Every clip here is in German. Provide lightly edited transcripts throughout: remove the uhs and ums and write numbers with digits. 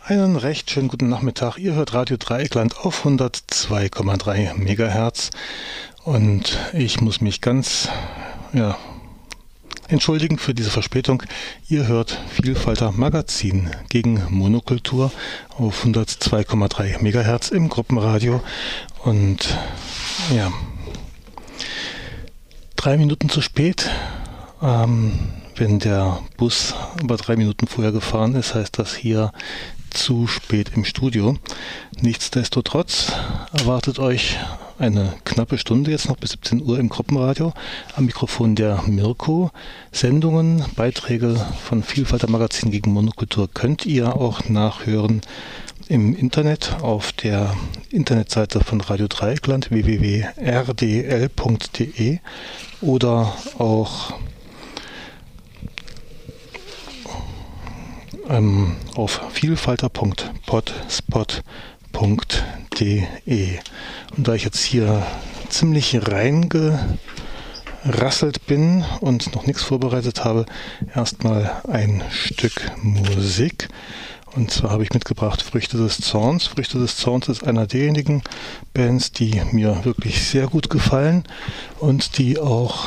Einen recht schönen guten Nachmittag. Ihr hört Radio Dreieckland auf 102,3 Megahertz und ich muss mich ganz entschuldigen für diese Verspätung. Ihr hört Vielfalter Magazin gegen Monokultur auf 102,3 Megahertz im Gruppenradio und 3 Minuten zu spät. Wenn der Bus aber 3 Minuten vorher gefahren ist, heißt das hier zu spät im Studio. Nichtsdestotrotz erwartet euch eine knappe Stunde jetzt noch bis 17 Uhr im Gruppenradio. Am Mikrofon der Mirko. Sendungen, Beiträge von Vielfalter Magazin gegen Monokultur könnt ihr auch nachhören im Internet auf der Internetseite von Radio Dreieckland www.rdl.de oder auch auf vielfalter.potspot.de. Und da ich jetzt hier ziemlich reingerasselt bin und noch nichts vorbereitet habe, erstmal ein Stück Musik. Und zwar habe ich mitgebracht Früchte des Zorns. Früchte des Zorns ist einer derjenigen Bands, die mir wirklich sehr gut gefallen und die auch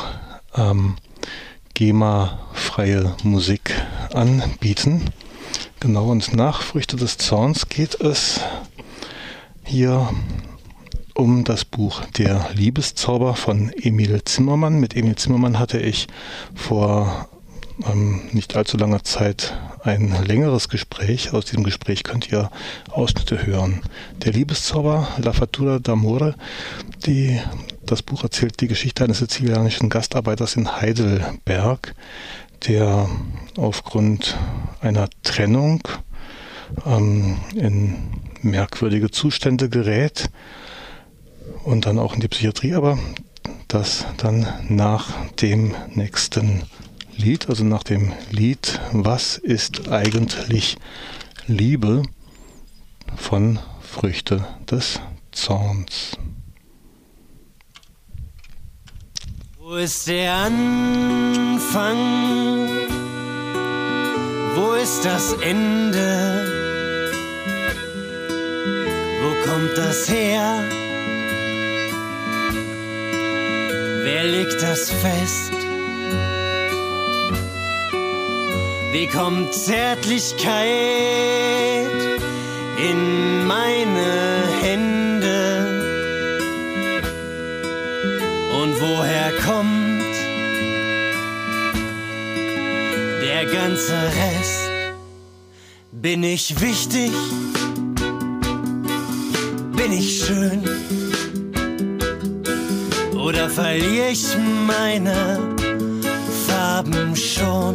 GEMA-freie Musik anbieten. Genau, und nach Früchte des Zorns geht es hier um das Buch Der Liebeszauber von Emil Zimmermann. Mit Emil Zimmermann hatte ich vor nicht allzu langer Zeit ein längeres Gespräch. Aus diesem Gespräch könnt ihr Ausschnitte hören. Der Liebeszauber, La Fattura d'Amore, das Buch erzählt die Geschichte eines sizilianischen Gastarbeiters in Heidelberg, der aufgrund einer Trennung in merkwürdige Zustände gerät und dann auch in die Psychiatrie, aber das dann nach dem nächsten Lied, also nach dem Lied Was ist eigentlich Liebe von Früchte des Zorns. Wo ist der Anfang? Wo ist das Ende? Wo kommt das her? Wer legt das fest? Wie kommt Zärtlichkeit in meine Hände? Und woher kommt der ganze Rest? Bin ich wichtig? Bin ich schön? Oder verliere ich meine Farben schon?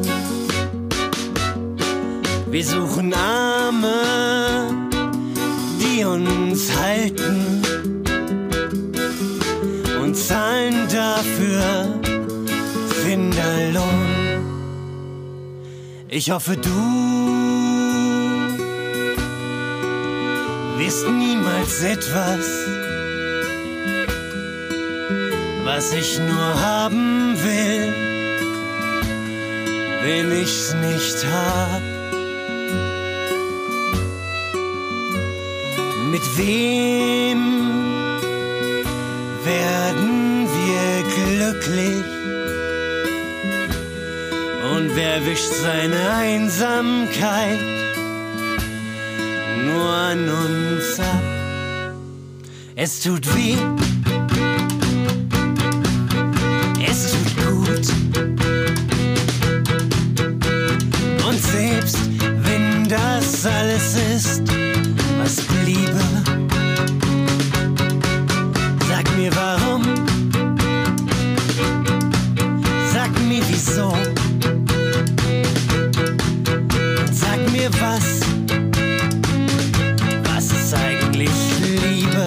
Wir suchen Arme, die uns halten und zahlen dafür Finderlohn. Ich hoffe, du wirst niemals etwas, was ich nur haben will, wenn ich's nicht hab. Mit wem werden wir glücklich? Und wer wischt seine Einsamkeit nur an uns ab? Es tut weh, es tut gut. Und selbst wenn das alles ist, was Liebe, sag mir warum, sag mir wieso, sag mir was ist eigentlich Liebe?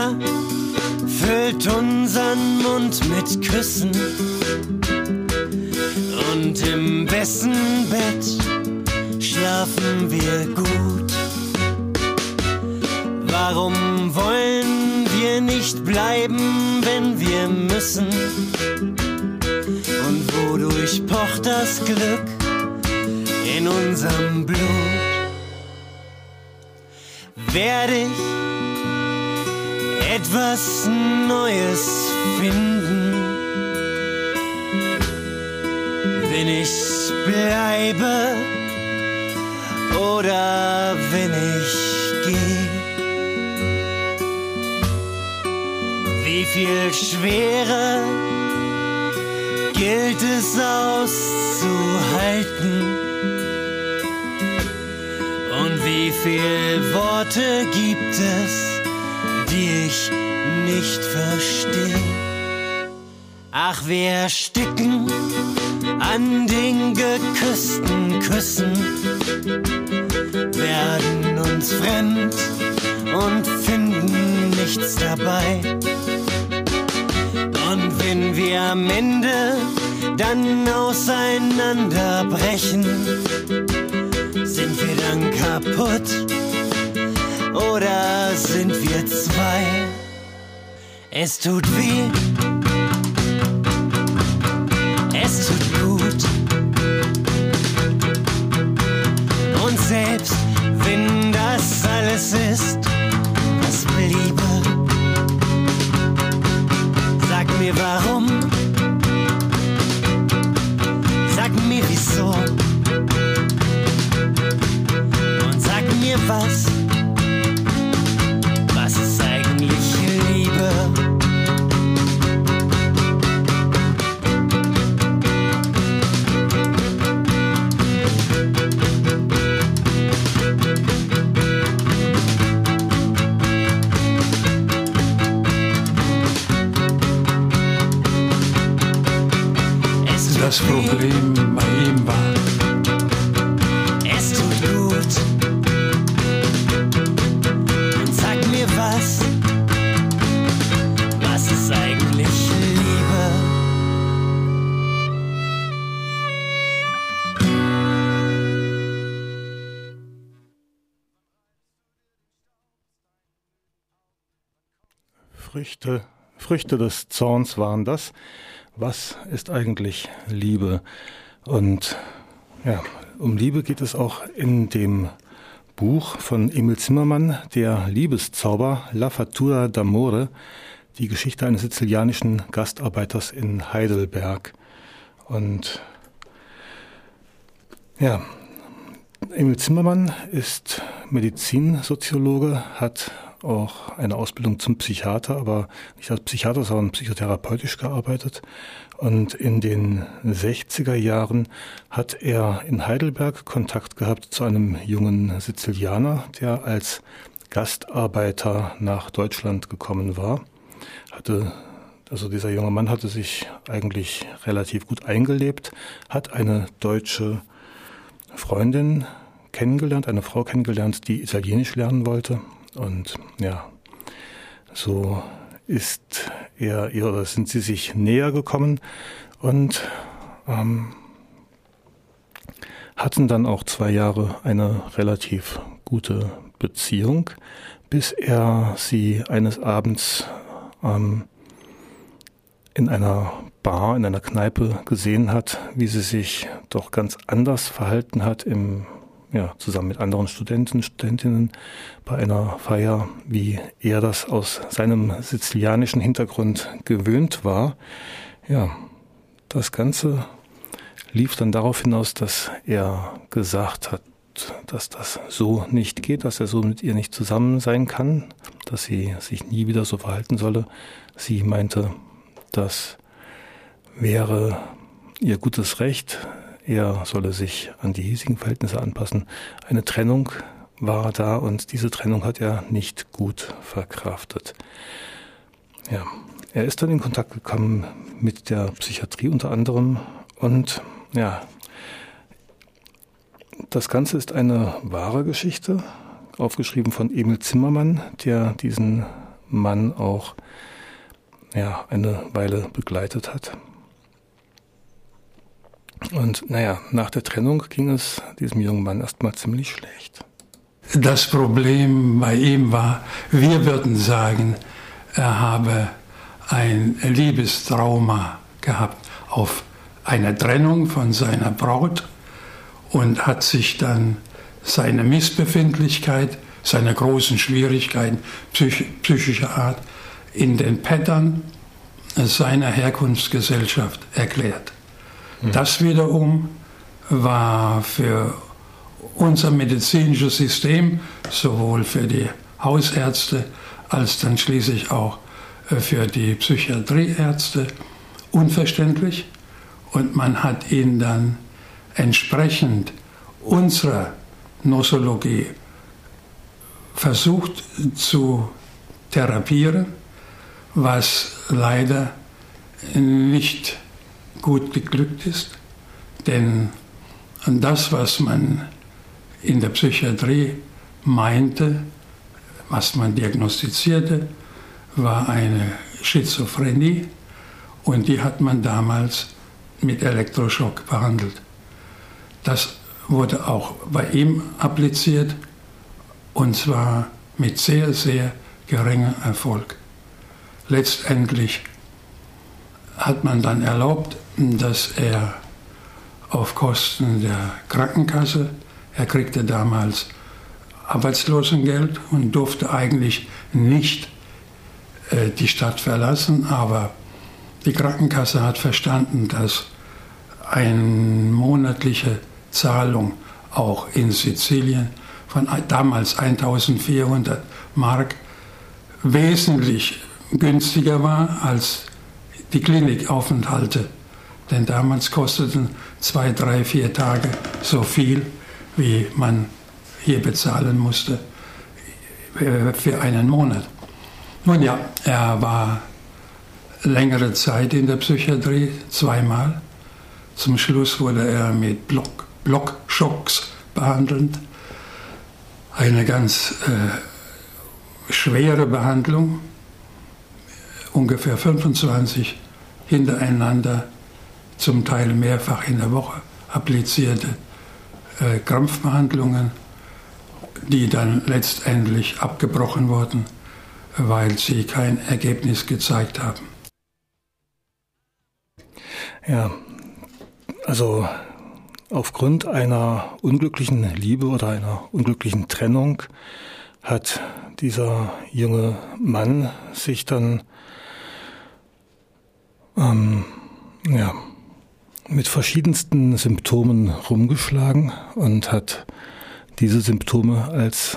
Hunger füllt unseren Mund mit Küssen. Und im besten Bett schlafen wir gut. Warum wollen wir nicht bleiben, wenn wir müssen? Und wodurch pocht das Glück in unserem Blut? Werde ich etwas Neues finden, wenn ich bleibe oder wenn ich gehe? Wie viel Schwere gilt es auszuhalten? Und wie viel Worte gibt es, die ich nicht verstehe? Ach, wir ersticken an den geküssten Küssen, werden uns fremd und finden nichts dabei. Und wenn wir am Ende dann auseinanderbrechen, sind wir dann kaputt oder sind wir zwei? Es tut weh, es tut gut. Und selbst wenn das alles ist, was bliebe, sag mir warum, sag mir wieso und sag mir was ist eigentlich Liebe? Das Problem bei ihm war, es tut gut. Und sag mir was ist eigentlich Liebe? Früchte des Zorns waren das. Was ist eigentlich Liebe? Und ja, um Liebe geht es auch in dem Buch von Emil Zimmermann, der Liebeszauber, La Fattura d'Amore, die Geschichte eines sizilianischen Gastarbeiters in Heidelberg. Und ja, Emil Zimmermann ist Medizinsoziologe, hat auch eine Ausbildung zum Psychiater, aber nicht als Psychiater, sondern psychotherapeutisch gearbeitet. Und in den 60er Jahren hat er in Heidelberg Kontakt gehabt zu einem jungen Sizilianer, der als Gastarbeiter nach Deutschland gekommen war. Also dieser junge Mann hatte sich eigentlich relativ gut eingelebt, hat eine deutsche Freundin kennengelernt, eine Frau kennengelernt, die Italienisch lernen wollte. Und ja, so sind sie sich näher gekommen und hatten dann auch 2 Jahre eine relativ gute Beziehung, bis er sie eines Abends in einer Bar, in einer Kneipe gesehen hat, wie sie sich doch ganz anders verhalten hat zusammen mit anderen Studentinnen bei einer Feier, wie er das aus seinem sizilianischen Hintergrund gewöhnt war. Ja, das Ganze lief dann darauf hinaus, dass er gesagt hat, dass das so nicht geht, dass er so mit ihr nicht zusammen sein kann, dass sie sich nie wieder so verhalten solle. Sie meinte, das wäre ihr gutes Recht. Er solle sich an die hiesigen Verhältnisse anpassen. Eine Trennung war da und diese Trennung hat er nicht gut verkraftet. Ja, er ist dann in Kontakt gekommen mit der Psychiatrie unter anderem und ja, das Ganze ist eine wahre Geschichte, aufgeschrieben von Emil Zimmermann, der diesen Mann auch eine Weile begleitet hat. Und nach der Trennung ging es diesem jungen Mann erstmal ziemlich schlecht. Das Problem bei ihm war, wir würden sagen, er habe ein Liebestrauma gehabt auf eine Trennung von seiner Braut und hat sich dann seine Missbefindlichkeit, seine großen Schwierigkeiten psychischer Art in den Pattern seiner Herkunftsgesellschaft erklärt. Das wiederum war für unser medizinisches System, sowohl für die Hausärzte als dann schließlich auch für die Psychiatrieärzte, unverständlich. Und man hat ihn dann entsprechend unserer Nosologie versucht zu therapieren, was leider nicht gut geglückt ist. Denn das, was man in der Psychiatrie meinte, was man diagnostizierte, war eine Schizophrenie und die hat man damals mit Elektroschock behandelt. Das wurde auch bei ihm appliziert und zwar mit sehr, sehr geringem Erfolg. Letztendlich hat man dann erlaubt, dass er auf Kosten der Krankenkasse, er kriegte damals Arbeitslosengeld und durfte eigentlich nicht die Stadt verlassen, aber die Krankenkasse hat verstanden, dass eine monatliche Zahlung auch in Sizilien von damals 1.400 Mark wesentlich günstiger war als die Klinikaufenthalte. Denn damals kosteten 2, 3, 4 Tage so viel, wie man hier bezahlen musste für einen Monat. Nun ja, er war längere Zeit in der Psychiatrie, 2-mal. Zum Schluss wurde er mit Blockschocks behandelt. Eine ganz schwere Behandlung, ungefähr 25 hintereinander, zum Teil mehrfach in der Woche applizierte Krampfbehandlungen, die dann letztendlich abgebrochen wurden, weil sie kein Ergebnis gezeigt haben. Ja, also aufgrund einer unglücklichen Liebe oder einer unglücklichen Trennung hat dieser junge Mann sich dann mit verschiedensten Symptomen rumgeschlagen und hat diese Symptome als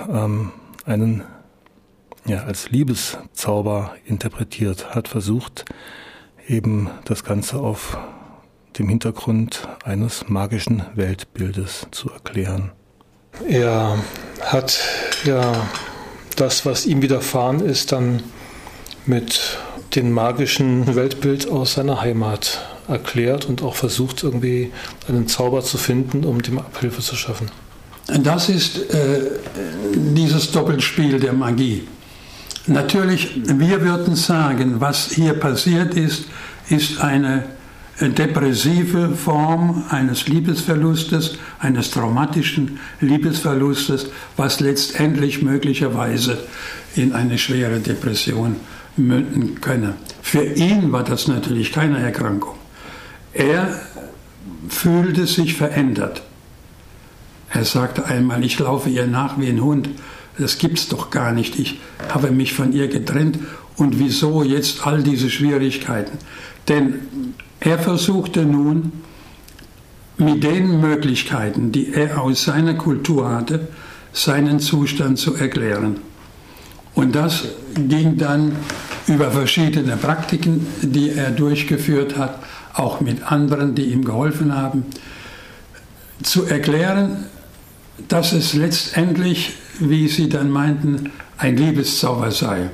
als Liebeszauber interpretiert, hat versucht, eben das Ganze auf dem Hintergrund eines magischen Weltbildes zu erklären. Er hat das, was ihm widerfahren ist, dann mit dem magischen Weltbild aus seiner Heimat erklärt und auch versucht, irgendwie einen Zauber zu finden, um dem Abhilfe zu schaffen. Das ist dieses Doppelspiel der Magie. Natürlich, wir würden sagen, was hier passiert ist eine depressive Form eines Liebesverlustes, eines traumatischen Liebesverlustes, was letztendlich möglicherweise in eine schwere Depression münden könne. Für ihn war das natürlich keine Erkrankung. Er fühlte sich verändert. Er sagte einmal, ich laufe ihr nach wie ein Hund. Das gibt's doch gar nicht. Ich habe mich von ihr getrennt. Und wieso jetzt all diese Schwierigkeiten? Denn er versuchte nun, mit den Möglichkeiten, die er aus seiner Kultur hatte, seinen Zustand zu erklären. Und das ging dann über verschiedene Praktiken, die er durchgeführt hat, auch mit anderen, die ihm geholfen haben, zu erklären, dass es letztendlich, wie sie dann meinten, ein Liebeszauber sei.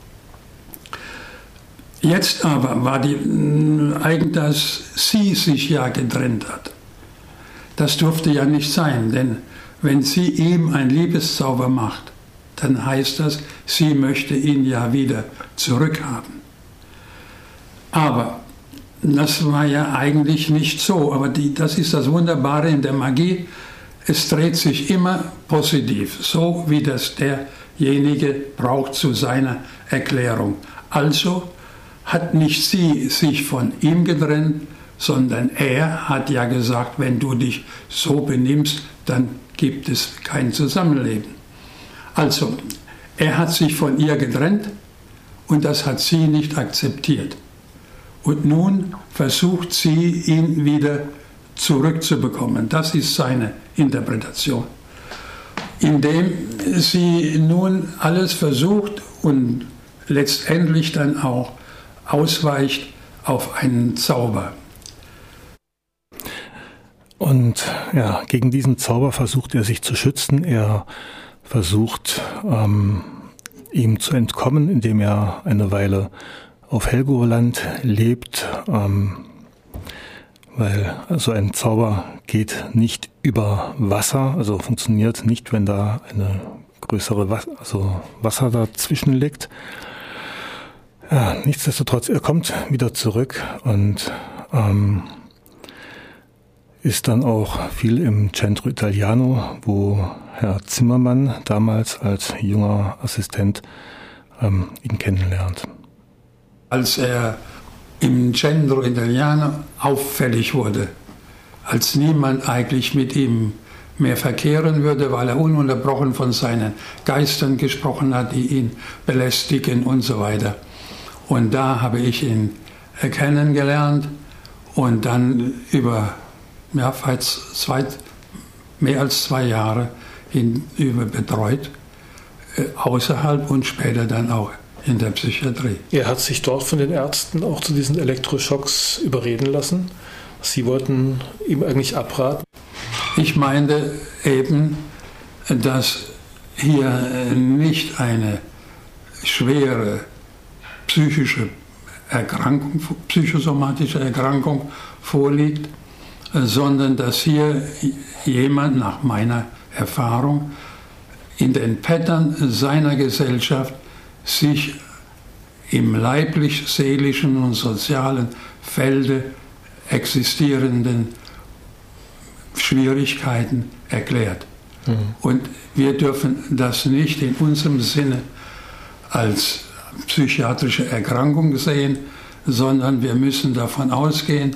Jetzt aber war dass sie sich ja getrennt hat. Das durfte ja nicht sein, denn wenn sie ihm einen Liebeszauber macht, dann heißt das, sie möchte ihn ja wieder zurückhaben. Aber das war ja eigentlich nicht so. Aber das ist das Wunderbare in der Magie. Es dreht sich immer positiv, so wie das derjenige braucht zu seiner Erklärung. Also hat nicht sie sich von ihm getrennt, sondern er hat ja gesagt, wenn du dich so benimmst, dann gibt es kein Zusammenleben. Also, er hat sich von ihr getrennt und das hat sie nicht akzeptiert. Und nun versucht sie, ihn wieder zurückzubekommen. Das ist seine Interpretation. Indem sie nun alles versucht und letztendlich dann auch ausweicht auf einen Zauber. Und ja, gegen diesen Zauber versucht er sich zu schützen. Er versucht, ihm zu entkommen, indem er eine Weile auf Helgoland lebt, weil so ein Zauber geht nicht über Wasser, also funktioniert nicht, wenn da eine größere Wasser dazwischen liegt. Ja, nichtsdestotrotz, er kommt wieder zurück und ist dann auch viel im Centro Italiano, wo Herr Zimmermann damals als junger Assistent ihn kennenlernt. Als er im Centro Italiano auffällig wurde, als niemand eigentlich mit ihm mehr verkehren würde, weil er ununterbrochen von seinen Geistern gesprochen hat, die ihn belästigen und so weiter. Und da habe ich ihn kennengelernt und dann über mehr als 2 Jahre hinüber betreut, außerhalb und später dann auch in der Psychiatrie. Er hat sich dort von den Ärzten auch zu diesen Elektroschocks überreden lassen. Sie wollten ihm eigentlich abraten. Ich meinte eben, dass hier nicht eine schwere psychosomatische Erkrankung vorliegt, sondern dass hier jemand nach meiner Erfahrung in den Pattern seiner Gesellschaft sich im leiblich-seelischen und sozialen Felde existierenden Schwierigkeiten erklärt. Und wir dürfen das nicht in unserem Sinne als psychiatrische Erkrankung sehen, sondern wir müssen davon ausgehen,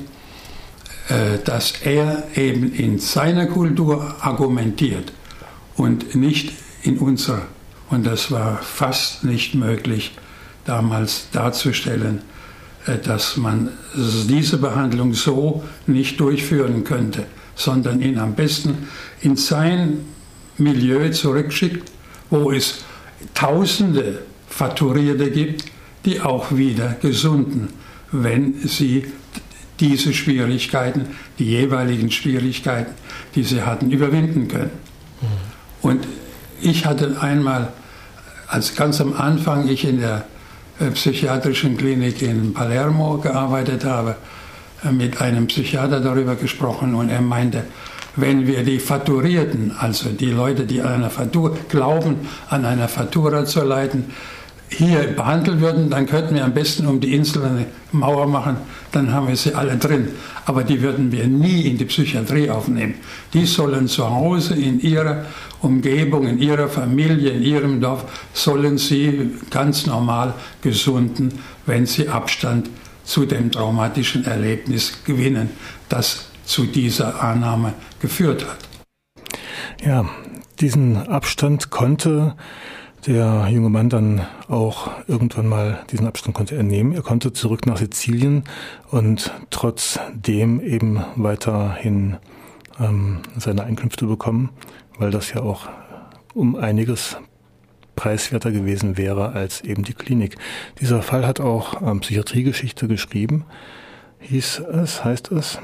dass er eben in seiner Kultur argumentiert und nicht in unserer. Und das war fast nicht möglich, damals darzustellen, dass man diese Behandlung so nicht durchführen könnte, sondern ihn am besten in sein Milieu zurückschickt, wo es Tausende Faturierte gibt, die auch wieder gesunden, wenn sie diese Schwierigkeiten, die jeweiligen Schwierigkeiten, die sie hatten, überwinden können. Und ich hatte einmal, als ganz am Anfang ich in der psychiatrischen Klinik in Palermo gearbeitet habe, mit einem Psychiater darüber gesprochen und er meinte, wenn wir die Faturierten, also die Leute, die an einer glauben, an einer Fatura zu leiden, hier behandelt würden, dann könnten wir am besten um die Insel eine Mauer machen, dann haben wir sie alle drin. Aber die würden wir nie in die Psychiatrie aufnehmen. Die sollen zu Hause in ihrer Umgebung, in ihrer Familie, in ihrem Dorf, sollen sie ganz normal gesunden, wenn sie Abstand zu dem traumatischen Erlebnis gewinnen, das zu dieser Annahme geführt hat. Ja, diesen Abstand konnte der junge Mann dann auch irgendwann mal, diesen Abstand konnte er nehmen. Er konnte zurück nach Sizilien und trotzdem eben weiterhin seine Einkünfte bekommen, weil das ja auch um einiges preiswerter gewesen wäre als eben die Klinik. Dieser Fall hat auch Psychiatriegeschichte geschrieben, heißt es.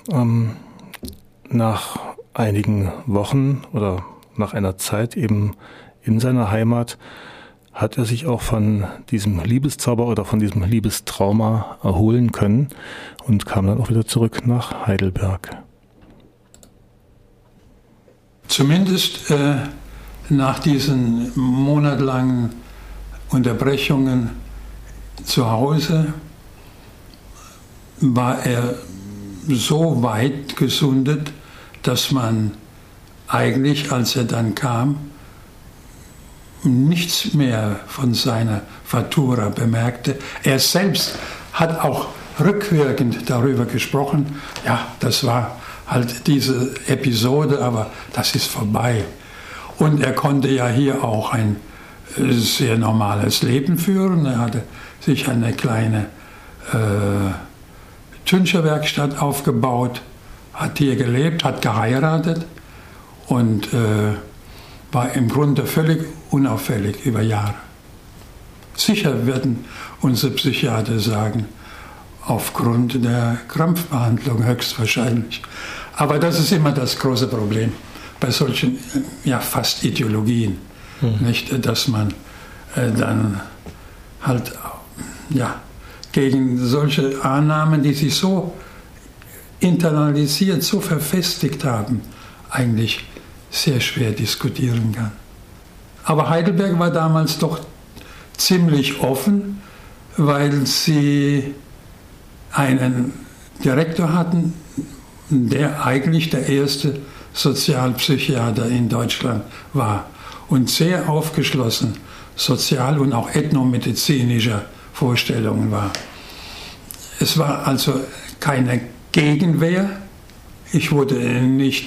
Nach einigen Wochen oder nach einer Zeit eben in seiner Heimat hat er sich auch von diesem Liebeszauber oder von diesem Liebestrauma erholen können und kam dann auch wieder zurück nach Heidelberg. Zumindest nach diesen monatelangen Unterbrechungen zu Hause war er so weit gesundet, dass man eigentlich, als er dann kam, nichts mehr von seiner Fatura bemerkte. Er selbst hat auch rückwirkend darüber gesprochen, ja, das war halt diese Episode, aber das ist vorbei. Und er konnte ja hier auch ein sehr normales Leben führen. Er hatte sich eine kleine Tüncherwerkstatt aufgebaut, hat hier gelebt, hat geheiratet und war im Grunde völlig unauffällig über Jahre. Sicher werden unsere Psychiater sagen, aufgrund der Krampfbehandlung höchstwahrscheinlich. Aber das ist immer das große Problem bei solchen, ja, fast Ideologien. Nicht, dass man dann halt, ja, gegen solche Annahmen, die sich so internalisiert, so verfestigt haben, eigentlich sehr schwer diskutieren kann. Aber Heidelberg war damals doch ziemlich offen, weil sie einen Direktor hatten, der eigentlich der erste Sozialpsychiater in Deutschland war und sehr aufgeschlossen sozial- und auch ethnomedizinischer Vorstellungen war. Es war also keine Gegenwehr. Ich wurde nicht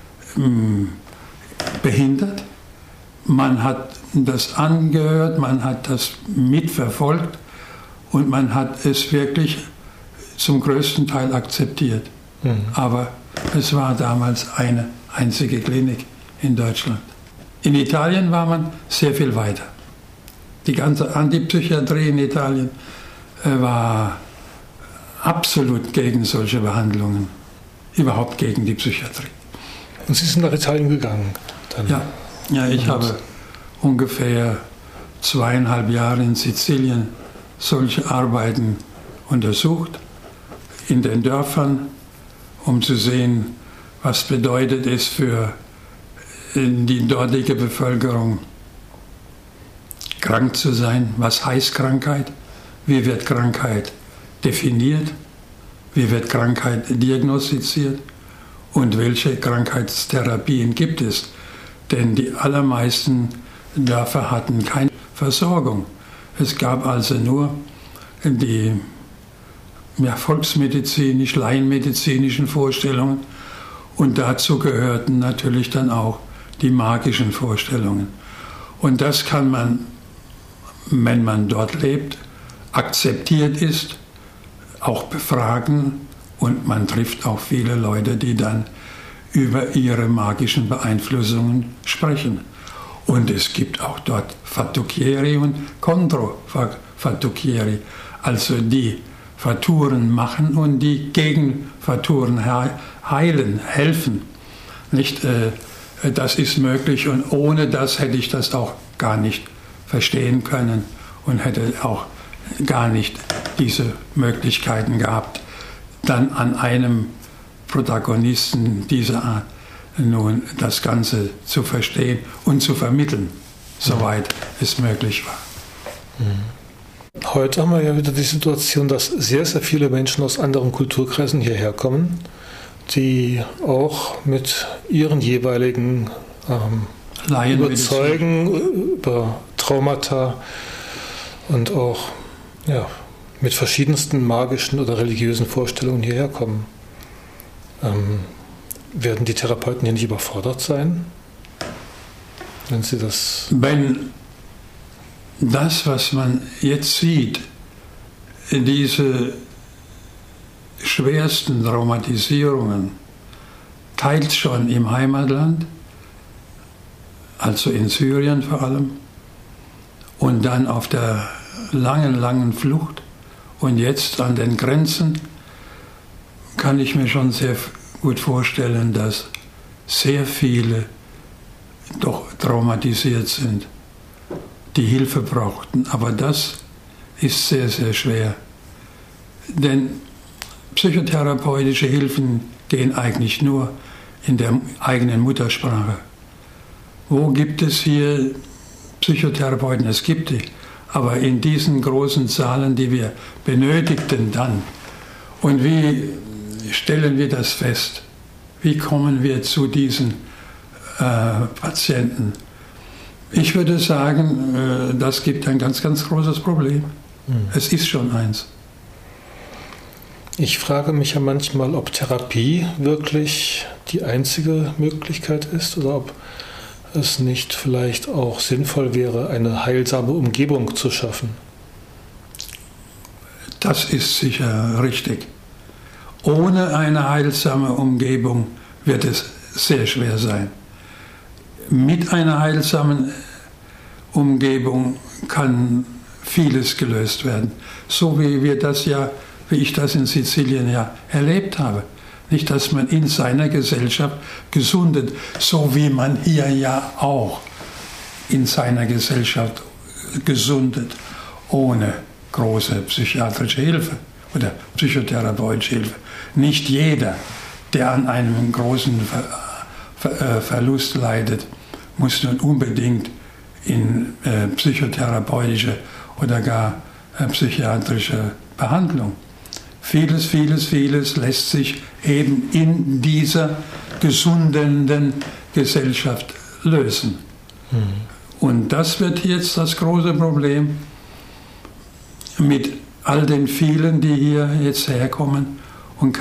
behindert. Man hat das angehört, man hat das mitverfolgt und man hat es wirklich zum größten Teil akzeptiert. Aber es war damals eine einzige Klinik in Deutschland. In Italien war man sehr viel weiter. Die ganze Antipsychiatrie in Italien war absolut gegen solche Behandlungen, überhaupt gegen die Psychiatrie. Und Sie sind nach Italien gegangen? Dann Ja, ich habe ungefähr 2,5 Jahre in Sizilien solche Arbeiten untersucht, in den Dörfern, um zu sehen, was bedeutet es für die dortige Bevölkerung, krank zu sein. Was heißt Krankheit? Wie wird Krankheit definiert? Wie wird Krankheit diagnostiziert? Und welche Krankheitstherapien gibt es? Denn die allermeisten Dörfer hatten keine Versorgung. Es gab also nur die volksmedizinisch-laienmedizinischen Vorstellungen und dazu gehörten natürlich dann auch die magischen Vorstellungen. Und das kann man, wenn man dort lebt, akzeptiert ist, auch befragen und man trifft auch viele Leute, die dann über ihre magischen Beeinflussungen sprechen. Und es gibt auch dort Fattucchieri und Controfattucchieri, also die Faturen machen und die gegen Faturen heilen, helfen. Nicht, das ist möglich und ohne das hätte ich das auch gar nicht verstehen können und hätte auch gar nicht diese Möglichkeiten gehabt, dann an einem Protagonisten dieser Art nun das Ganze zu verstehen und zu vermitteln, soweit es möglich war. Heute haben wir ja wieder die Situation, dass sehr, sehr viele Menschen aus anderen Kulturkreisen hierher kommen, die auch mit ihren jeweiligen Überzeugen über Traumata und auch mit verschiedensten magischen oder religiösen Vorstellungen hierher kommen. Werden die Therapeuten hier nicht überfordert sein, wenn sie das... Wenn das, was man jetzt sieht, diese schwersten Traumatisierungen, teils schon im Heimatland, also in Syrien vor allem, und dann auf der langen Flucht und jetzt an den Grenzen, kann ich mir schon sehr gut vorstellen, dass sehr viele doch traumatisiert sind, die Hilfe brauchten. Aber das ist sehr, sehr schwer. Denn psychotherapeutische Hilfen gehen eigentlich nur in der eigenen Muttersprache, wo gibt es hier Psychotherapeuten? Es gibt die, aber in diesen großen Zahlen, die wir benötigten dann. Und wie stellen wir das fest? Wie kommen wir zu diesen Patienten? Ich würde sagen, das gibt ein ganz, ganz großes Problem. Es ist schon eins. Ich frage mich ja manchmal, ob Therapie wirklich die einzige Möglichkeit ist oder ob es nicht vielleicht auch sinnvoll wäre, eine heilsame Umgebung zu schaffen. Das ist sicher richtig. Ohne eine heilsame Umgebung wird es sehr schwer sein. Mit einer heilsamen Umgebung kann vieles gelöst werden. So wie ich das in Sizilien ja erlebt habe. Nicht, dass man in seiner Gesellschaft gesundet, so wie man hier ja auch in seiner Gesellschaft gesundet, ohne große psychiatrische Hilfe oder psychotherapeutische Hilfe. Nicht jeder, der an einem großen Verlust leidet, muss nun unbedingt in psychotherapeutische oder gar psychiatrische Behandlung. Vieles lässt sich eben in dieser gesundenden Gesellschaft lösen. Und das wird jetzt das große Problem mit all den vielen, die hier jetzt herkommen und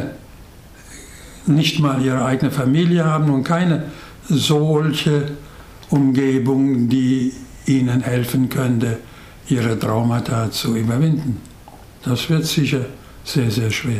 nicht mal ihre eigene Familie haben und keine solche Umgebung, die ihnen helfen könnte, ihre Traumata zu überwinden. Das wird sicher sehr, sehr schwer.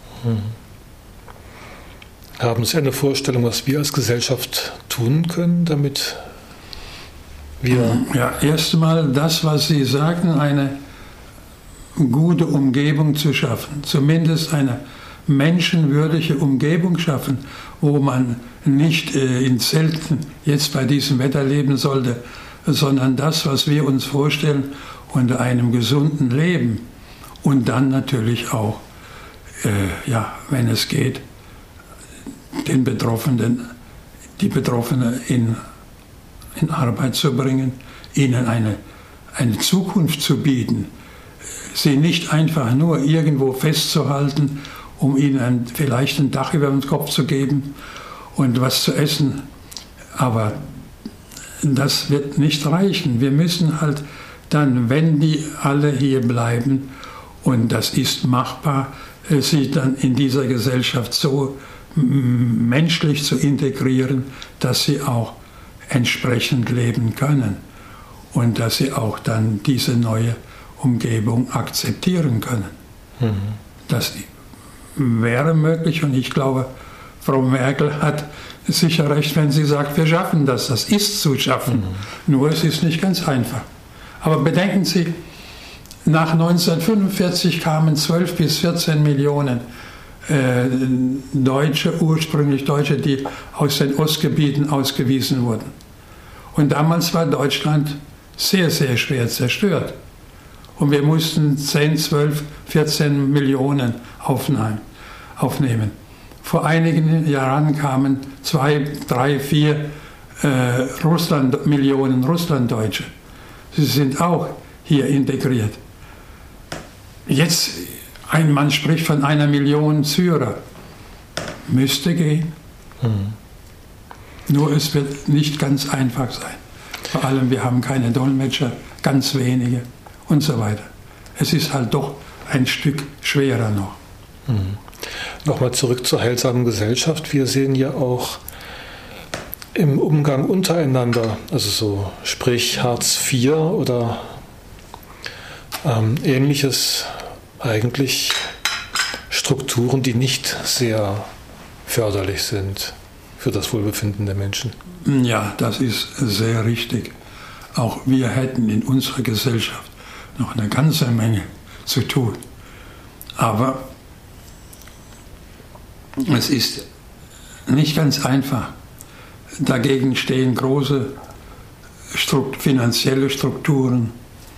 Haben Sie eine Vorstellung, was wir als Gesellschaft tun können, damit wir... Ja, erst einmal das, was Sie sagten, eine gute Umgebung zu schaffen. Zumindest eine menschenwürdige Umgebung schaffen, wo man nicht in Zelten jetzt bei diesem Wetter leben sollte, sondern das, was wir uns vorstellen, unter einem gesunden Leben. Und dann natürlich auch, wenn es geht, die Betroffenen in Arbeit zu bringen, ihnen eine Zukunft zu bieten, sie nicht einfach nur irgendwo festzuhalten, um ihnen vielleicht ein Dach über den Kopf zu geben und was zu essen. Aber das wird nicht reichen. Wir müssen halt dann, wenn die alle hier bleiben, und das ist machbar, sie dann in dieser Gesellschaft so menschlich zu integrieren, dass sie auch entsprechend leben können und dass sie auch dann diese neue Umgebung akzeptieren können. Das wäre möglich und ich glaube, Frau Merkel hat sicher recht, wenn sie sagt, wir schaffen das. Das ist zu schaffen. Nur es ist nicht ganz einfach. Aber bedenken Sie, nach 1945 kamen 12 bis 14 Millionen ursprünglich Deutsche, die aus den Ostgebieten ausgewiesen wurden. Und damals war Deutschland sehr, sehr schwer zerstört. Und wir mussten 10, 12, 14 Millionen aufnehmen. Vor einigen Jahren kamen 2, 3, 4 Millionen Russlanddeutsche. Sie sind auch hier integriert. Jetzt, man spricht von 1 Million Syrer. Müsste gehen. Nur es wird nicht ganz einfach sein. Vor allem, wir haben keine Dolmetscher, ganz wenige und so weiter. Es ist halt doch ein Stück schwerer noch. Nochmal zurück zur heilsamen Gesellschaft. Wir sehen ja auch im Umgang untereinander, also so sprich Hartz IV oder ähnliches, eigentlich Strukturen, die nicht sehr förderlich sind für das Wohlbefinden der Menschen. Ja, das ist sehr richtig. Auch wir hätten in unserer Gesellschaft noch eine ganze Menge zu tun. Aber es ist nicht ganz einfach. Dagegen stehen große finanzielle Strukturen,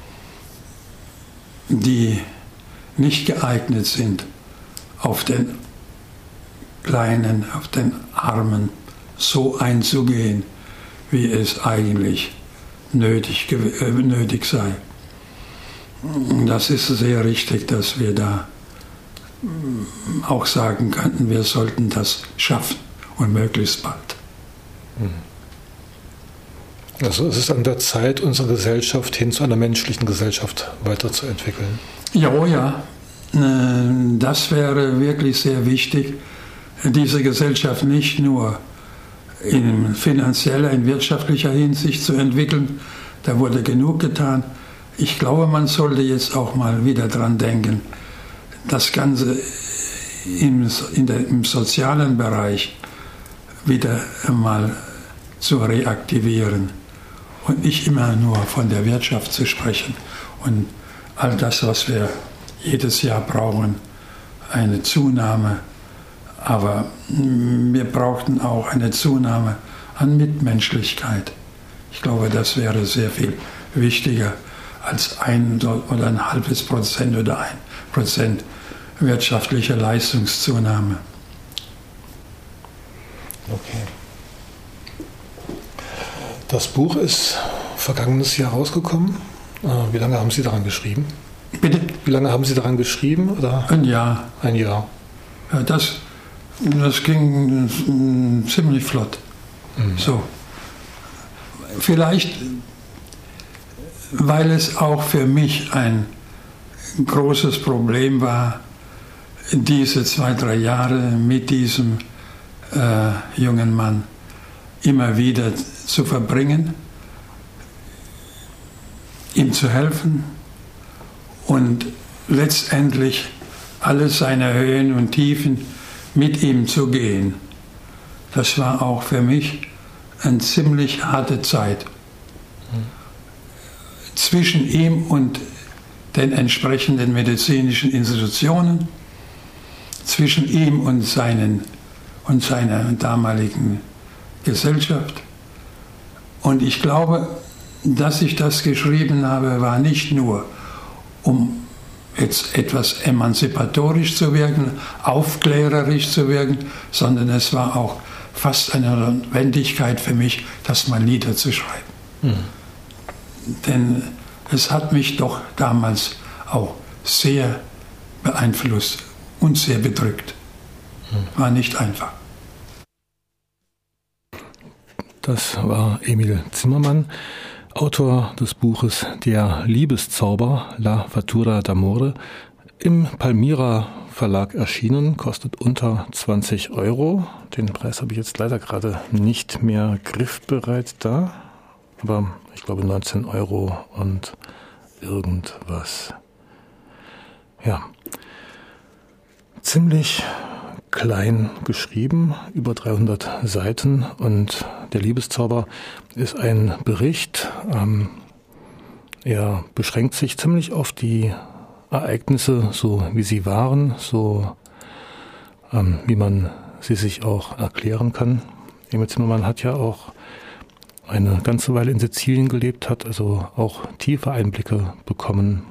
die nicht geeignet sind, auf den Kleinen, auf den Armen so einzugehen, wie es eigentlich nötig sei. Das ist sehr richtig, dass wir da auch sagen könnten, wir sollten das schaffen und möglichst bald. Also es ist an der Zeit, unsere Gesellschaft hin zu einer menschlichen Gesellschaft weiterzuentwickeln. Ja, das wäre wirklich sehr wichtig, diese Gesellschaft nicht nur in finanzieller, in wirtschaftlicher Hinsicht zu entwickeln, da wurde genug getan. Ich glaube, man sollte jetzt auch mal wieder dran denken, das Ganze im sozialen Bereich wieder einmal zu reaktivieren und nicht immer nur von der Wirtschaft zu sprechen und all das, was wir jedes Jahr brauchen, eine Zunahme. Aber wir brauchten auch eine Zunahme an Mitmenschlichkeit. Ich glaube, das wäre sehr viel wichtiger als 1 oder ein halbes Prozent oder 1% wirtschaftliche Leistungszunahme. Okay. Das Buch ist vergangenes Jahr rausgekommen. Wie lange haben Sie daran geschrieben? Bitte? Wie lange haben Sie daran geschrieben? Oder? Ein Jahr. Ein Jahr. Ja, das ging ziemlich flott. So. Vielleicht, weil es auch für mich ein großes Problem war, diese 2-3 Jahre mit diesem jungen Mann immer wieder zu verbringen, ihm zu helfen und letztendlich alle seine Höhen und Tiefen mit ihm zu gehen. Das war auch für mich eine ziemlich harte Zeit. Zwischen ihm und den entsprechenden medizinischen Institutionen, zwischen ihm und seiner damaligen Gesellschaft. Und ich glaube, dass ich das geschrieben habe, war nicht nur, um jetzt etwas emanzipatorisch zu wirken, aufklärerisch zu wirken, sondern es war auch fast eine Notwendigkeit für mich, das mal niederzuschreiben. Denn es hat mich doch damals auch sehr beeinflusst und sehr bedrückt. War nicht einfach. Das war Emil Zimmermann, Autor des Buches Der Liebeszauber, La Fattura d'Amore, im Palmyra Verlag erschienen, kostet unter 20 €. Den Preis habe ich jetzt leider gerade nicht mehr griffbereit da, aber ich glaube 19 € und irgendwas. Ja, ziemlich klein geschrieben, über 300 Seiten, und Der Liebeszauber ist ein Bericht. Er beschränkt sich ziemlich auf die Ereignisse, so wie sie waren, so wie man sie sich auch erklären kann. Emil Zimmermann hat ja auch eine ganze Weile in Sizilien gelebt, hat also auch tiefe Einblicke bekommen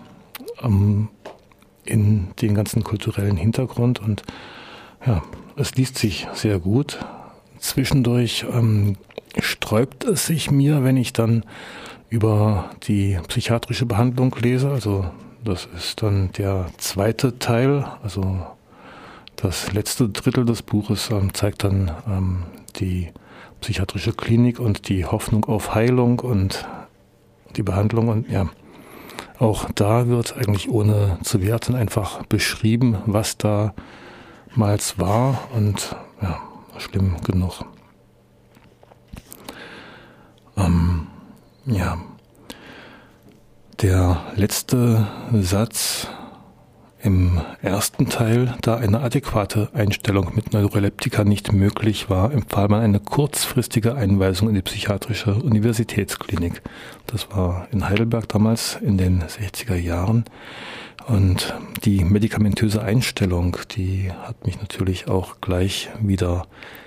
in den ganzen kulturellen Hintergrund, und ja, es liest sich sehr gut. Zwischendurch sträubt es sich mir, wenn ich dann über die psychiatrische Behandlung lese. Also das ist dann der zweite Teil, also das letzte Drittel des Buches zeigt dann die psychiatrische Klinik und die Hoffnung auf Heilung und die Behandlung. Und ja, auch da wird eigentlich ohne zu werten einfach beschrieben, was damals war, und ja, schlimm genug. Ja, der letzte Satz im ersten Teil: Da eine adäquate Einstellung mit Neuroleptika nicht möglich war, empfahl man eine kurzfristige Einweisung in die psychiatrische Universitätsklinik. Das war in Heidelberg damals in den 60er Jahren. Und die medikamentöse Einstellung, die hat mich natürlich auch gleich wieder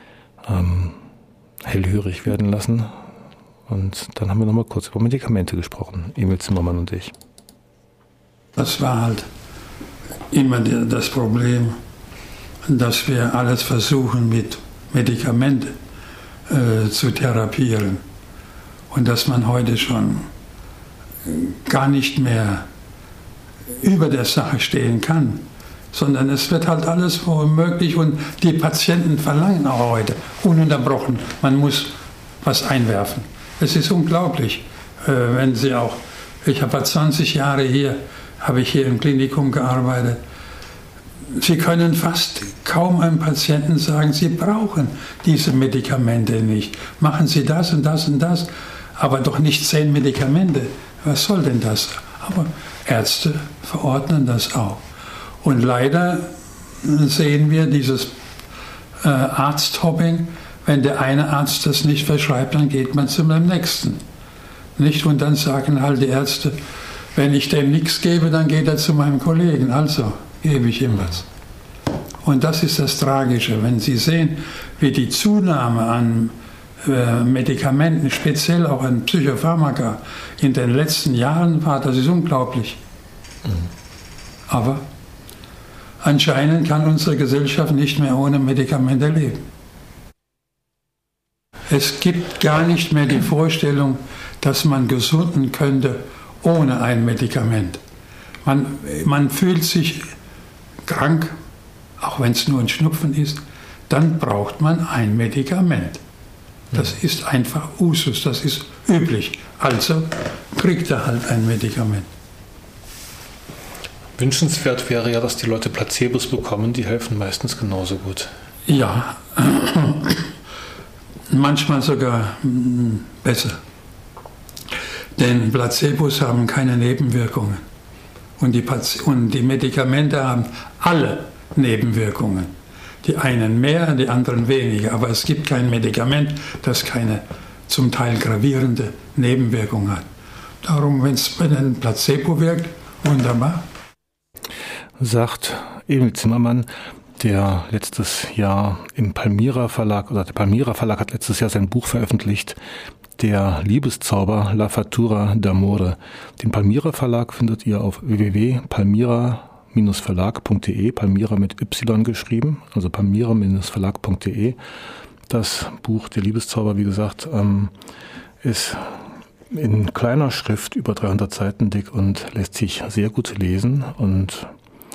hellhörig werden lassen. Und dann haben wir nochmal kurz über Medikamente gesprochen, Emil Zimmermann und ich. Das war halt immer das Problem, dass wir alles versuchen mit Medikamenten zu therapieren. und dass man heute schon gar nicht mehr über der Sache stehen kann, sondern es wird halt alles möglich und die Patienten verlangen auch heute ununterbrochen, man muss was einwerfen. Es ist unglaublich, wenn Sie auch, ich habe 20 Jahre hier, habe ich hier im Klinikum gearbeitet. Sie können fast kaum einem Patienten sagen, Sie brauchen diese Medikamente nicht. Machen Sie das und das und das, aber doch nicht 10 Medikamente. Was soll denn das? Aber Ärzte verordnen das auch. Und leider sehen wir dieses Arzthopping. Wenn der eine Arzt das nicht verschreibt, dann geht man zu dem nächsten. Nicht? Und dann sagen halt die Ärzte, wenn ich dem nichts gebe, dann geht er zu meinem Kollegen. Also gebe ich ihm was. Und das ist das Tragische. Wenn Sie sehen, wie die Zunahme an Medikamenten, speziell auch an Psychopharmaka, in den letzten Jahren war, das ist unglaublich. Aber anscheinend kann unsere Gesellschaft nicht mehr ohne Medikamente leben. Es gibt gar nicht mehr die Vorstellung, dass man gesunden könnte ohne ein Medikament. Man fühlt sich krank, auch wenn es nur ein Schnupfen ist, dann braucht man ein Medikament. Das ist einfach Usus, das ist üblich. Also kriegt er halt ein Medikament. Wünschenswert wäre ja, dass die Leute Placebos bekommen, die helfen meistens genauso gut. Ja, manchmal sogar besser. Denn Placebos haben keine Nebenwirkungen. Und die Medikamente haben alle Nebenwirkungen. Die einen mehr, die anderen weniger. Aber es gibt kein Medikament, das keine zum Teil gravierende Nebenwirkung hat. Darum, wenn es bei einem Placebo wirkt, wunderbar. Sagt Emil Zimmermann, der letztes Jahr im Palmyra Verlag, oder der Palmyra Verlag hat letztes Jahr sein Buch veröffentlicht, Der Liebeszauber, La Fattura d'Amore. Den Palmyra Verlag findet ihr auf www.palmyra-verlag.de, Palmyra mit Y geschrieben, also palmyra-verlag.de. Das Buch Der Liebeszauber, wie gesagt, ist in kleiner Schrift über 300 Seiten dick und lässt sich sehr gut lesen und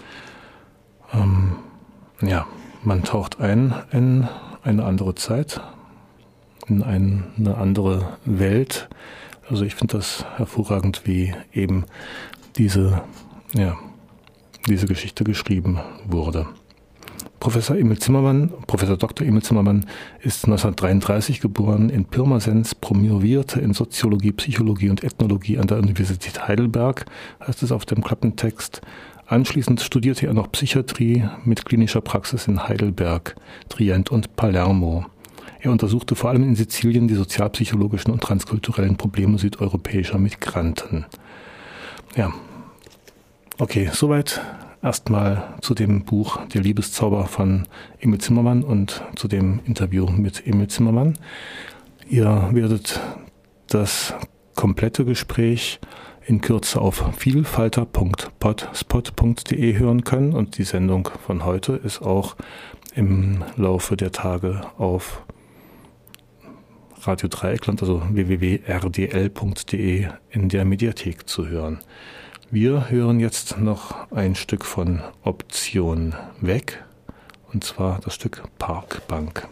man taucht ein in eine andere Zeit, in eine andere Welt. Also ich finde das hervorragend, wie eben diese Geschichte geschrieben wurde. Professor Dr. Emil Zimmermann ist 1933 geboren, in Pirmasens, promovierte in Soziologie, Psychologie und Ethnologie an der Universität Heidelberg, heißt es auf dem Klappentext. Anschließend studierte er noch Psychiatrie mit klinischer Praxis in Heidelberg, Trient und Palermo. Er untersuchte vor allem in Sizilien die sozialpsychologischen und transkulturellen Probleme südeuropäischer Migranten. Ja, okay, soweit erstmal zu dem Buch Der Liebeszauber von Emil Zimmermann und zu dem Interview mit Emil Zimmermann. Ihr werdet das komplette Gespräch in Kürze auf vielfalter.potspot.de hören können und die Sendung von heute ist auch im Laufe der Tage auf Radio Dreieckland, also www.rdl.de in der Mediathek zu hören. Wir hören jetzt noch ein Stück von Option weg, und zwar das Stück Parkbank.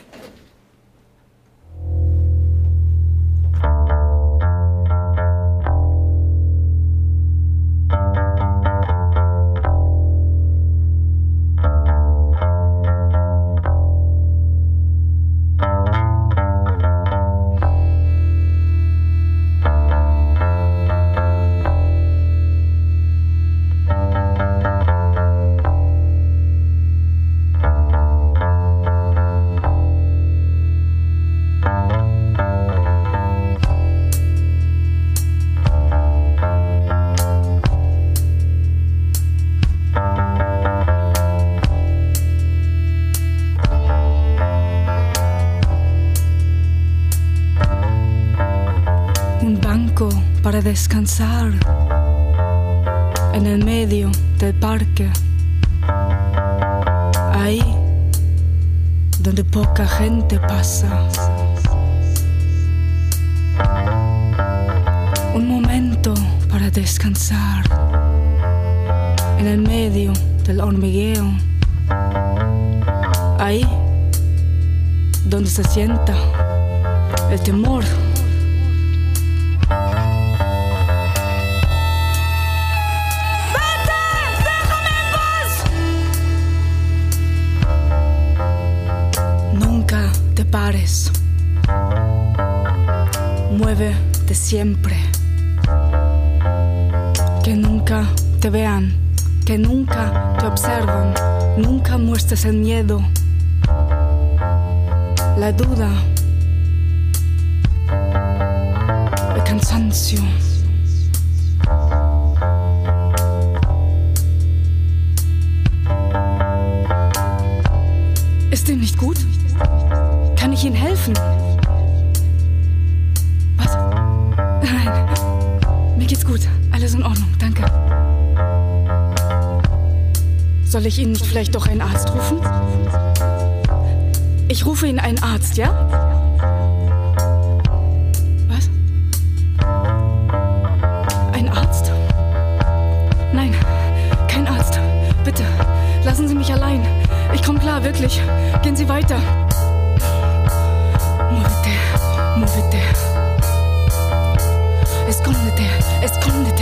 Para descansar en el medio del parque, ahí donde poca gente pasa. Un momento para descansar en el medio del hormigueo. Ahí donde se sienta el temor. ¡Vete! ¡Déjame en paz! Nunca te pares. Muévete siempre. Que nunca te vean, que nunca te observan. Nunca muestres el miedo, la duda, el cansancio. Ist ihm nicht gut? Kann ich Ihnen helfen? Was? Nein, mir geht's gut. Alles in Ordnung, danke. Soll ich Ihnen nicht vielleicht doch einen Arzt rufen? Ich rufe Ihnen einen Arzt, ja? Was? Ein Arzt? Nein, kein Arzt. Bitte, lassen Sie mich allein. Ich komme klar, wirklich. Gehen Sie weiter. Muévete, muévete. Escóndete, escóndete.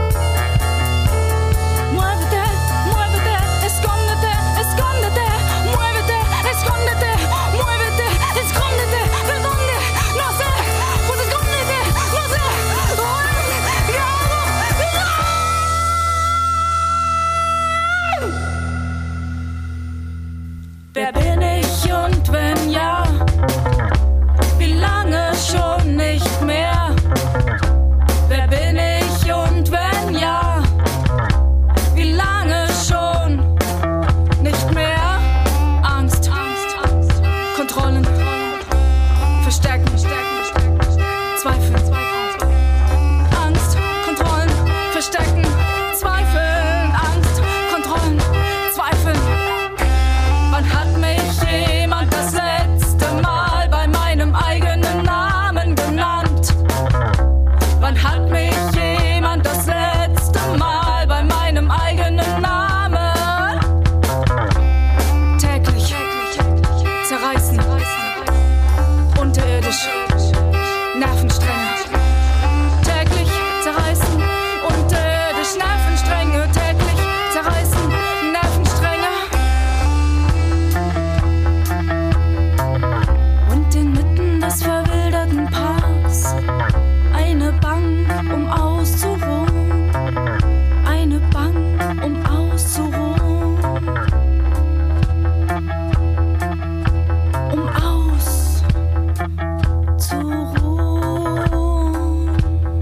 Muévete, muévete, escóndete, escóndete. Muévete, escóndete, muévete, escóndete. ¿De dónde? No sé. Pues escóndete, no sé. Wer bin ich und wenn ja, wie lange schon nicht mehr? Wer bin ich und wenn ja, wie lange schon nicht mehr? Angst, Kontrollen, Verstärken, Zweifel, Angst, Kontrollen, Verstärken, Zweifeln, Angst, Kontrollen, Zweifeln. Wann hat mich jemand das letzte Mal bei meinem eigenen Namen genannt? Wann hat mich jemand das letzte Mal bei meinem eigenen Namen? Täglich zerreißen, unterirdisch, Nervenstränge. Täglich zerreißen, unterirdisch, Nervenstränge. Täglich zerreißen, Nervenstränge. Und inmitten des verwilderten Parks eine Bank, um auszuruhen. Eine Bank, um auszuruhen. Um auszuruhen.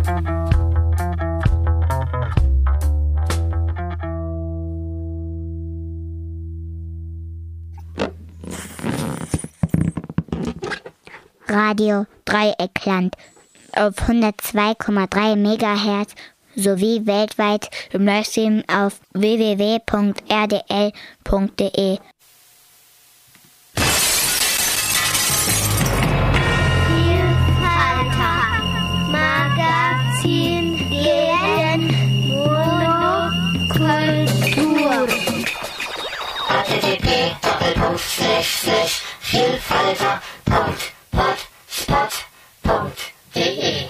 Radio Dreieckland auf 102,3 MHz sowie weltweit im Livestream auf www.rdl.de. Magazin gegen Monokultur. http://vielfalter.potspot.de.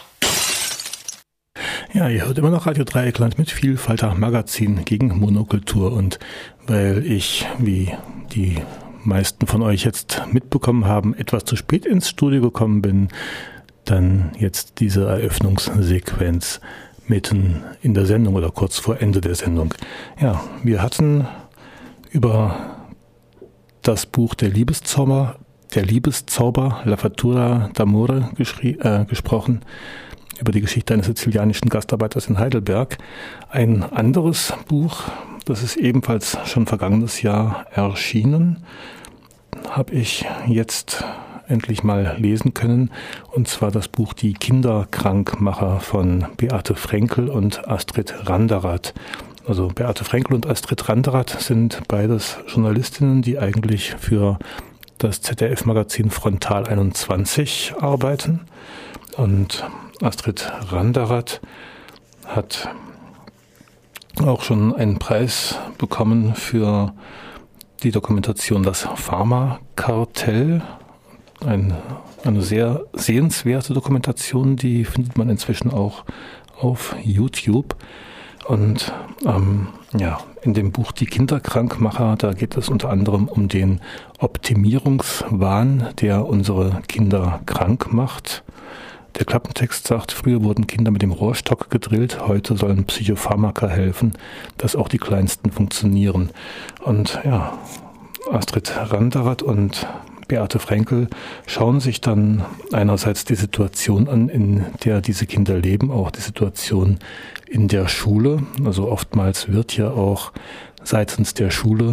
Ja, ihr hört immer noch Radio Dreieckland mit Vielfalter Magazin gegen Monokultur. Und weil ich, wie die meisten von euch jetzt mitbekommen haben, etwas zu spät ins Studio gekommen bin, dann jetzt diese Eröffnungssequenz mitten in der Sendung oder kurz vor Ende der Sendung. Ja, wir hatten über das Buch Der Liebeszauber, La Fattura d'Amore gesprochen, über die Geschichte eines sizilianischen Gastarbeiters in Heidelberg. Ein anderes Buch, das ist ebenfalls schon vergangenes Jahr erschienen, habe ich jetzt endlich mal lesen können, und zwar das Buch Die Kinderkrankmacher von Beate Fränkel und Astrid Randerath. Also Beate Fränkel und Astrid Randerath sind beides Journalistinnen, die eigentlich für das ZDF-Magazin Frontal 21 arbeiten. Und Astrid Randerath hat auch schon einen Preis bekommen für die Dokumentation Das Pharmakartell. Eine sehr sehenswerte Dokumentation, die findet man inzwischen auch auf YouTube. Und in dem Buch Die Kinderkrankmacher, da geht es unter anderem um den Optimierungswahn, der unsere Kinder krank macht. Der Klappentext sagt, früher wurden Kinder mit dem Rohrstock gedrillt, heute sollen Psychopharmaka helfen, dass auch die Kleinsten funktionieren. Und ja, Astrid Randerath und Beate Fränkel schauen sich dann einerseits die Situation an, in der diese Kinder leben, auch die Situation in der Schule. Also oftmals wird ja auch seitens der Schule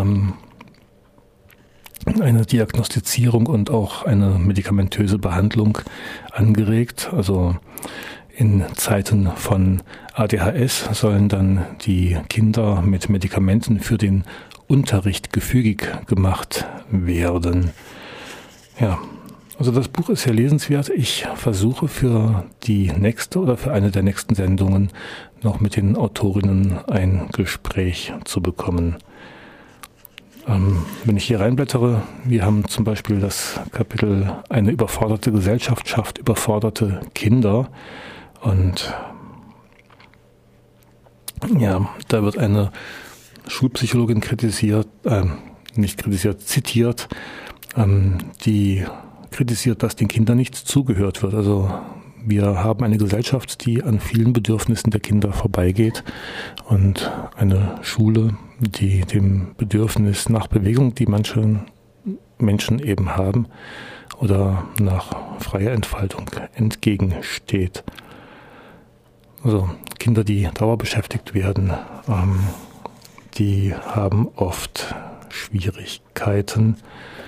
eine Diagnostizierung und auch eine medikamentöse Behandlung angeregt. Also in Zeiten von ADHS sollen dann die Kinder mit Medikamenten für den Unterricht gefügig gemacht werden. Ja, also das Buch ist sehr lesenswert. Ich versuche für die nächste oder für eine der nächsten Sendungen noch mit den Autorinnen ein Gespräch zu bekommen. Wenn ich hier reinblättere, wir haben zum Beispiel das Kapitel Eine überforderte Gesellschaft schafft überforderte Kinder. Und ja, da wird eine Schulpsychologin zitiert, die kritisiert, dass den Kindern nicht zugehört wird. Also wir haben eine Gesellschaft, die an vielen Bedürfnissen der Kinder vorbeigeht und eine Schule, die dem Bedürfnis nach Bewegung, die manche Menschen eben haben, oder nach freier Entfaltung entgegensteht. Also Kinder, die dauerbeschäftigt werden, die haben oft Schwierigkeiten,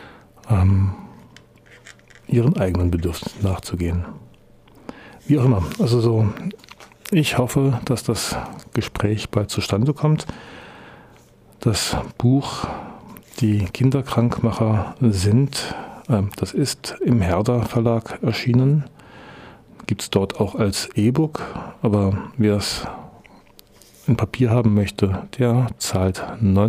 ihren eigenen Bedürfnissen nachzugehen. Wie auch immer. Also so, ich hoffe, dass das Gespräch bald zustande kommt. Das Buch Die Kinderkrankmacher sind, das ist im Herder Verlag erschienen. Gibt es dort auch als E-Book, aber wer es in Papier haben möchte, der zahlt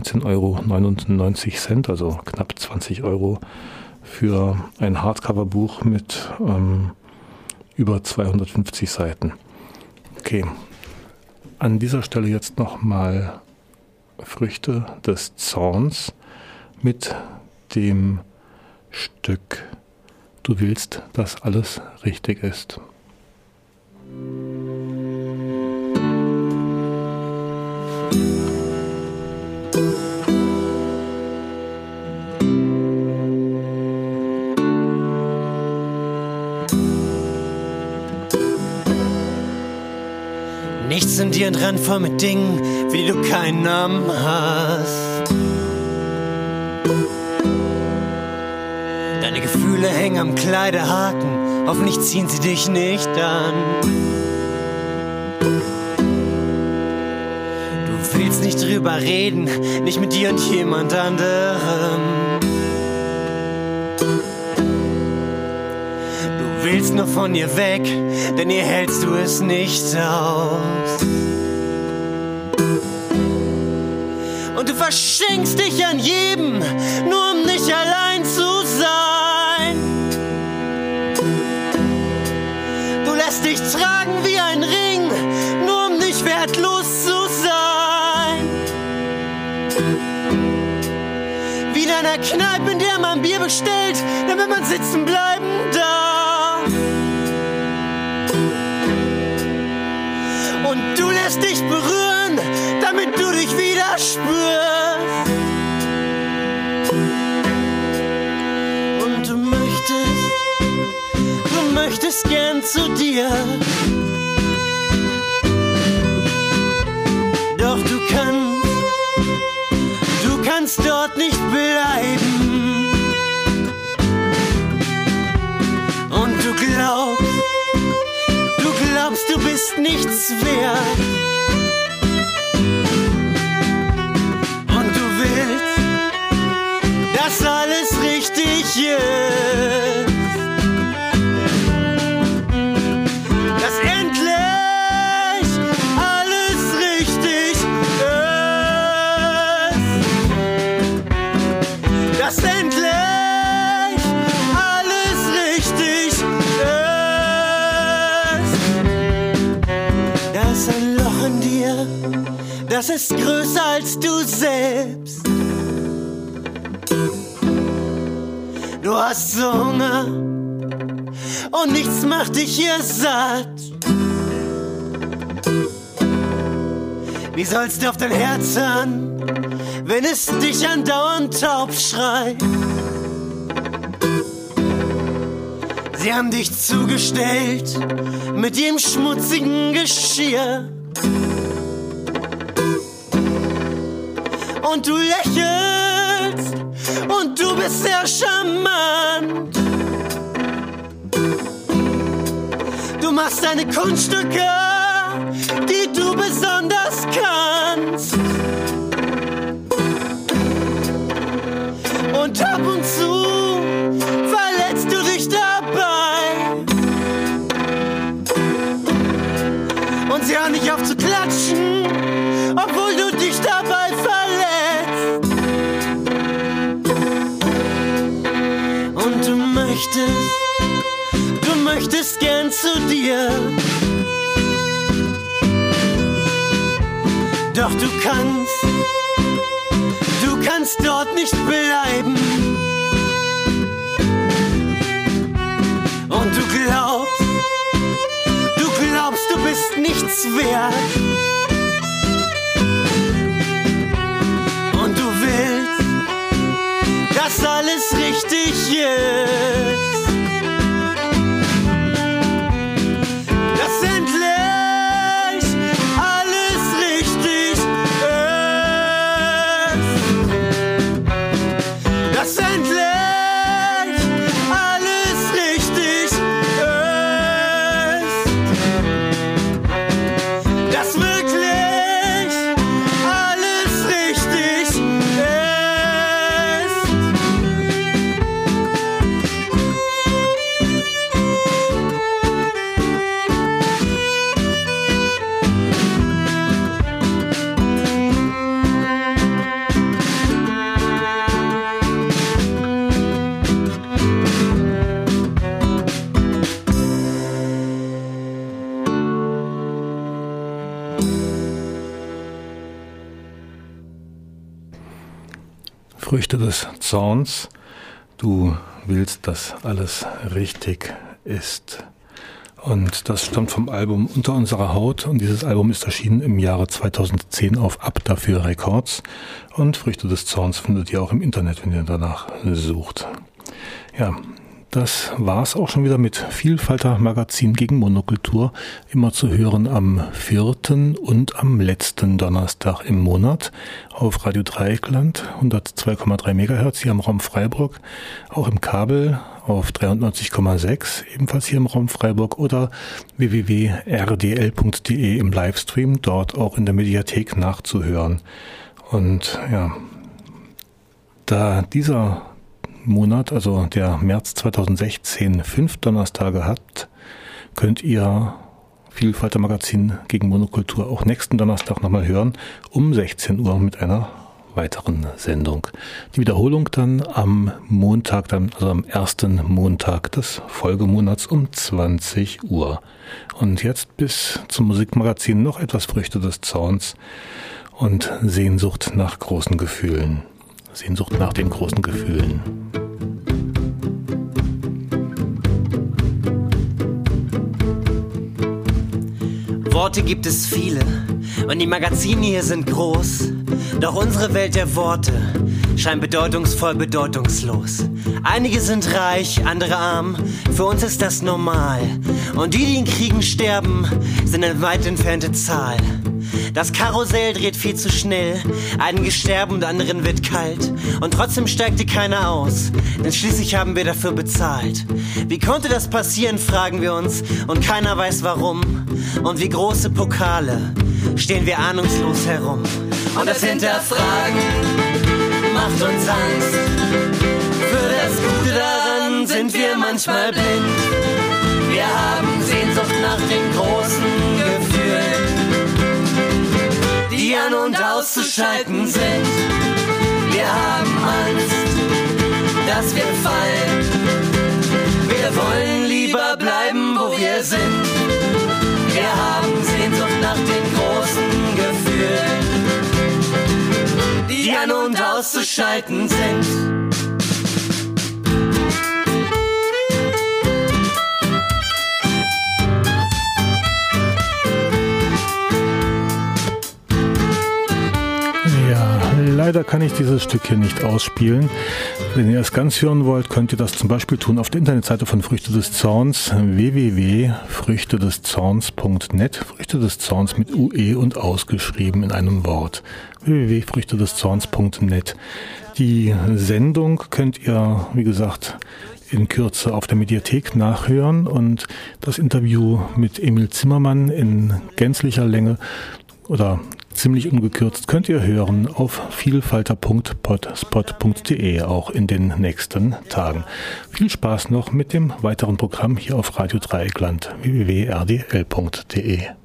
19,99 €, also knapp 20 € für ein Hardcover-Buch mit über 250 Seiten. Okay, an dieser Stelle jetzt nochmal Früchte des Zorns mit dem Stück Du willst, dass alles richtig ist. Nichts in dir dran voll mit Dingen, für die du keinen Namen hast. Deine Gefühle hängen am Kleiderhaken, hoffentlich ziehen sie dich nicht an. Du willst nicht drüber reden, nicht mit dir und jemand anderem. Du willst nur von ihr weg, denn hier hältst du es nicht aus. Und du verschenkst dich an jedem, nur um nicht allein zu sein. Du lässt dich tragen wie ein Ring, nur um nicht wertlos zu sein. Wie in einer Kneipe, in der man Bier bestellt, damit man sitzen bleiben darf. Und du lässt dich berühren, damit du dich wieder spürst. Und du möchtest gern zu dir. Doch du kannst dort nicht bleiben. Und du glaubst, du bist nichts wert. Und du willst, dass alles richtig ist. das ist größer als du selbst. Du hast so Hunger und nichts macht dich hier satt. Wie sollst du auf dein Herz hören, wenn es dich andauernd taub schreit? Sie haben dich zugestellt mit dem schmutzigen Geschirr. Und du lächelst und du bist sehr charmant. Du machst deine Kunststücke, die du besonders kannst. Und ab und zu verletzt du dich dabei. Und sie hören nicht auf zu klatschen, obwohl du dich dabei verletzt. Und du möchtest gern zu dir. Doch du kannst dort nicht bleiben. Und du glaubst, du bist nichts wert. Und du willst, dass alles richtig ist. Dass endlich alles richtig ist. Dass endlich alles richtig ist. Dass wirklich alles richtig ist. Früchte des Zorns. Du willst, dass alles richtig ist. Und das stammt vom Album Unter unserer Haut. Und dieses Album ist erschienen im Jahre 2010 auf Ab dafür Records. Und Früchte des Zorns findet ihr auch im Internet, wenn ihr danach sucht. Ja, das war's auch schon wieder mit Vielfalter Magazin gegen Monokultur. Immer zu hören am 4. und am letzten Donnerstag im Monat auf Radio Dreieckland 102,3 MHz hier im Raum Freiburg, auch im Kabel auf 93,6 ebenfalls hier im Raum Freiburg oder www.rdl.de im Livestream, dort auch in der Mediathek nachzuhören. Und ja, da dieser Monat, also der März 2016, 5 Donnerstage hat, könnt ihr Vielfalter Magazin gegen Monokultur auch nächsten Donnerstag nochmal hören, um 16 Uhr mit einer weiteren Sendung. Die Wiederholung dann am Montag, also am ersten Montag des Folgemonats um 20 Uhr. Und jetzt bis zum Musikmagazin noch etwas Früchte des Zorns und Sehnsucht nach großen Gefühlen. Sehnsucht nach den großen Gefühlen. Worte gibt es viele und die Magazine hier sind groß. Doch unsere Welt der Worte scheint bedeutungsvoll bedeutungslos. Einige sind reich, andere arm, für uns ist das normal. Und die in Kriegen sterben, sind eine weit entfernte Zahl. Das Karussell dreht viel zu schnell, einigen sterben und anderen wird kalt. Und trotzdem steigte keiner aus, denn schließlich haben wir dafür bezahlt. Wie konnte das passieren, fragen wir uns, und keiner weiß warum. Und wie große Pokale stehen wir ahnungslos herum. Und das Hinterfragen macht uns Angst. Für das Gute daran sind wir manchmal blind. Wir haben Sehnsucht nach den großen Gefühlen, die an und auszuschalten sind. Wir haben Angst, dass wir fallen. Wir wollen lieber bleiben, wo wir sind. Wir haben Sehnsucht nach den großen Gefühlen, die an- und auszuschalten sind. Leider kann ich dieses Stück hier nicht ausspielen. Wenn ihr es ganz hören wollt, könnt ihr das zum Beispiel tun auf der Internetseite von Früchte des Zorns, www.früchtedeszorns.net, Früchte des Zorns mit UE und ausgeschrieben in einem Wort, www.früchtedeszorns.net. Die Sendung könnt ihr, wie gesagt, in Kürze auf der Mediathek nachhören und das Interview mit Emil Zimmermann in gänzlicher Länge oder ziemlich ungekürzt könnt ihr hören auf vielfalter.potspot.de auch in den nächsten Tagen. Viel Spaß noch mit dem weiteren Programm hier auf Radio Dreieckland www.rdl.de.